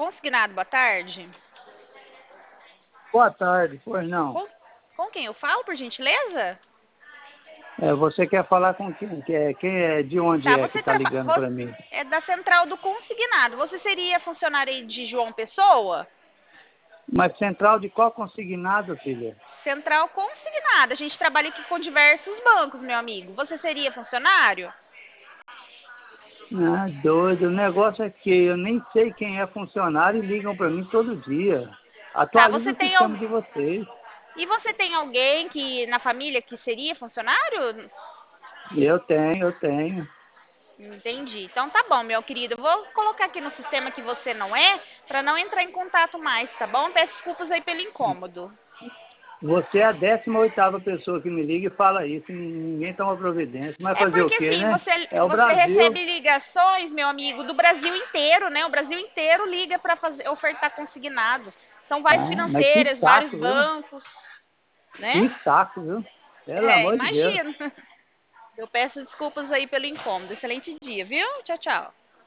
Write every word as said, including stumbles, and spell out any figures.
Consignado, boa tarde. Boa tarde, pois não. Com, com quem eu falo, por gentileza? É, você quer falar com quem? Que é, quem é, de onde Tá, é que você, está traba... ligando para você mim? é da central do consignado. Você seria funcionário aí de João Pessoa? Mas central de qual consignado, filha? Central consignado. A gente trabalha aqui com diversos bancos, meu amigo. Você seria funcionário? Ah, doido. O negócio é que eu nem sei quem é funcionário e ligam para mim todo dia. Tá, Atualiza você o tem sistema algum... de vocês. E você tem alguém que na família que seria funcionário? Eu tenho, eu tenho. Entendi. Então tá bom, meu querido. Eu vou colocar aqui no sistema que você não é, para não entrar em contato mais, tá bom? Peço desculpas aí pelo incômodo. Você é a décima oitava pessoa que me liga e fala isso. e Ninguém toma providência. Mas É fazer o porque quê, assim, né? você, É o você Brasil. recebe ligações, meu amigo, do Brasil inteiro, né? O Brasil inteiro liga para fazer ofertar consignado. São várias Ah, mas que financeiras, vários saco, viu? bancos, né? Que saco, viu? Pelo É, amor de Deus. imagino. Eu peço desculpas aí pelo incômodo. Excelente dia, viu? Tchau, tchau.